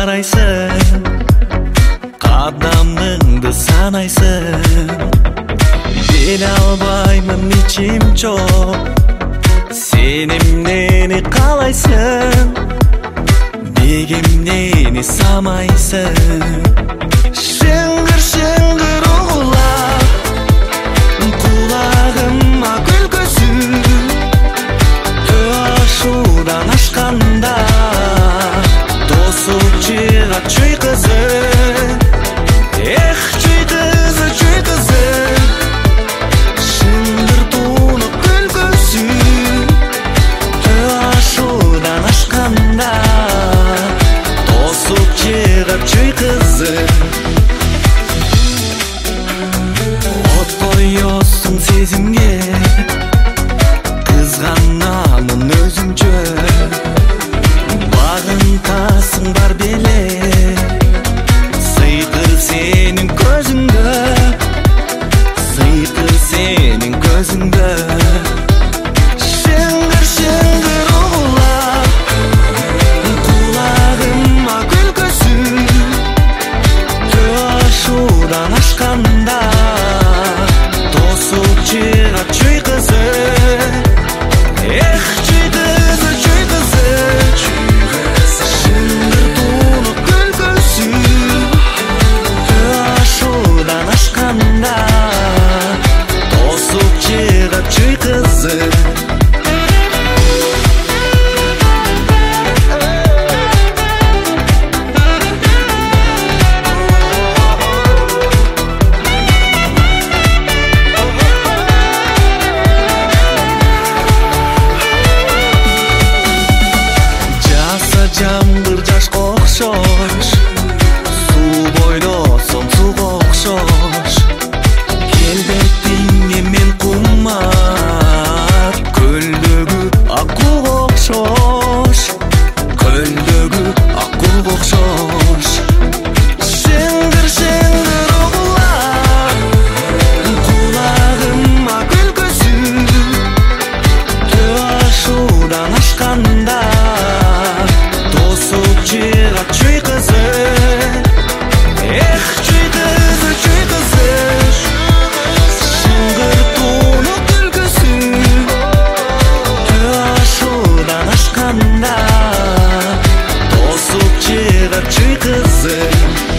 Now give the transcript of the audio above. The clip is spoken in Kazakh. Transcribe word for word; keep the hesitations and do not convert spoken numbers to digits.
карайсың, кадамыңды санайсың. Биле албаймын ичим чок, сен эмнени каалайсың, неге эмнени самайсың. Шыңгыр шыңгыр угулап, кулагыма күлкүсү, төө ашуудан ашканда тосуп чыгат чүй кызы. Эх, чүй кызы, чүй кызы, шыңгыр тунуп күлкүсү, төө ашуудан ашканда тосуп чыгат чүй кызы. От коёсуң сезимге, кызганамын өзүңчө, багынтасың бар беле, сыйкыр сенин көзүңдө, сыйкыр сенин көзүңдө. Шыңгыр шыңгыр угулап, кулагыма күлкүсү, төө ашуудан ашканда тосуп чыгат чүй кызы. Эх, чүй кызы, чүй кызы, шыңгыр тунуп күлкүсү, төө ашуудан ашканда тосуп чыгат чүй кызы. Жамгыр жашка окшош, суу бойдосом суга окшош, келбетиңе мен кумар, көлдөгү акууга окшош, көлдөгү акууга окшош. Шыңгыр шыңгыр угулап, кулагыма күлкүсү, төө ашуудан ашканда тосуп чыгат чүй кызы. Эх, чүй кызы, чүй кызы, шыңгыр тунуп күлкүсү, төө ашуудан ашканда тосуп чыгат чүй кызы.